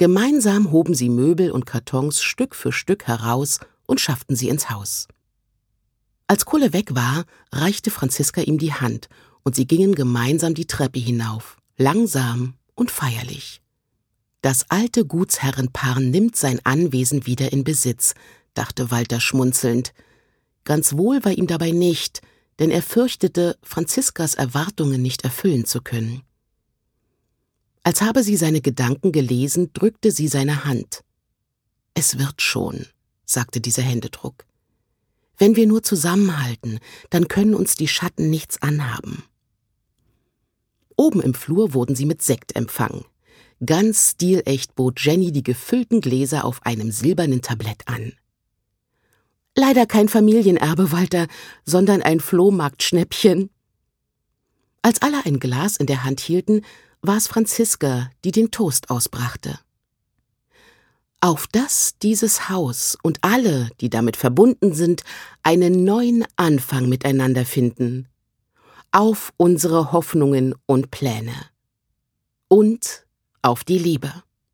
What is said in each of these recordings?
Gemeinsam hoben sie Möbel und Kartons Stück für Stück heraus und schafften sie ins Haus. Als Kulle weg war, reichte Franziska ihm die Hand und sie gingen gemeinsam die Treppe hinauf, langsam und feierlich. Das alte Gutsherrenpaar nimmt sein Anwesen wieder in Besitz, dachte Walter schmunzelnd. Ganz wohl war ihm dabei nicht, denn er fürchtete, Franziskas Erwartungen nicht erfüllen zu können. Als habe sie seine Gedanken gelesen, drückte sie seine Hand. »Es wird schon«, sagte dieser Händedruck. »Wenn wir nur zusammenhalten, dann können uns die Schatten nichts anhaben.« Oben im Flur wurden sie mit Sekt empfangen. Ganz stilecht bot Jenny die gefüllten Gläser auf einem silbernen Tablett an. »Leider kein Familienerbe, Walter, sondern ein Flohmarktschnäppchen.« Als alle ein Glas in der Hand hielten, war es Franziska, die den Toast ausbrachte. Auf dass dieses Haus und alle, die damit verbunden sind, einen neuen Anfang miteinander finden. Auf unsere Hoffnungen und Pläne. Und auf die Liebe.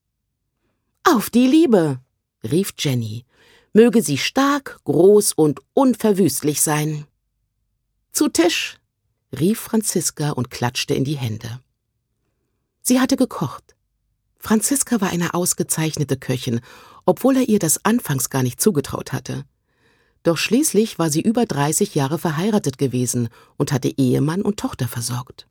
»Auf die Liebe«, rief Jenny. »Möge sie stark, groß und unverwüstlich sein.« »Zu Tisch«, rief Franziska und klatschte in die Hände. Sie hatte gekocht. Franziska war eine ausgezeichnete Köchin, obwohl er ihr das anfangs gar nicht zugetraut hatte. Doch schließlich war sie über 30 Jahre verheiratet gewesen und hatte Ehemann und Tochter versorgt.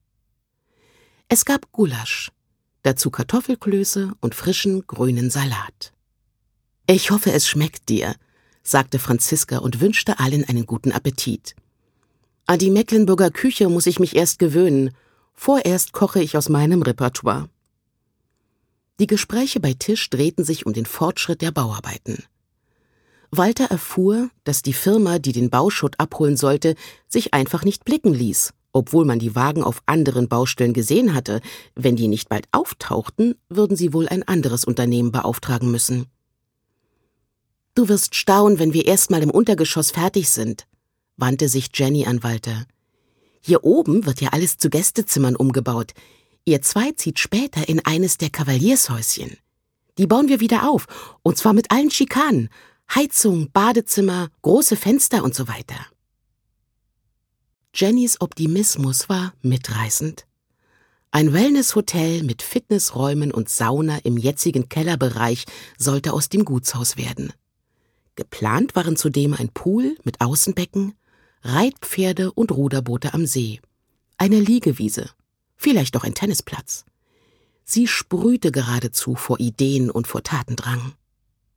Es gab Gulasch, dazu Kartoffelklöße und frischen grünen Salat. »Ich hoffe, es schmeckt dir«, sagte Franziska und wünschte allen einen guten Appetit. »An die Mecklenburger Küche muss ich mich erst gewöhnen. Vorerst koche ich aus meinem Repertoire.« Die Gespräche bei Tisch drehten sich um den Fortschritt der Bauarbeiten. Walter erfuhr, dass die Firma, die den Bauschutt abholen sollte, sich einfach nicht blicken ließ, obwohl man die Wagen auf anderen Baustellen gesehen hatte. Wenn die nicht bald auftauchten, würden sie wohl ein anderes Unternehmen beauftragen müssen. »Du wirst staunen, wenn wir erst mal im Untergeschoss fertig sind«, wandte sich Jenny an Walter. »Hier oben wird ja alles zu Gästezimmern umgebaut. Ihr zwei zieht später in eines der Kavaliershäuschen. Die bauen wir wieder auf, und zwar mit allen Schikanen. Heizung, Badezimmer, große Fenster und so weiter.« Jennys Optimismus war mitreißend. Ein Wellnesshotel mit Fitnessräumen und Sauna im jetzigen Kellerbereich sollte aus dem Gutshaus werden. Geplant waren zudem ein Pool mit Außenbecken, Reitpferde und Ruderboote am See, eine Liegewiese, vielleicht auch ein Tennisplatz. Sie sprühte geradezu vor Ideen und vor Tatendrang.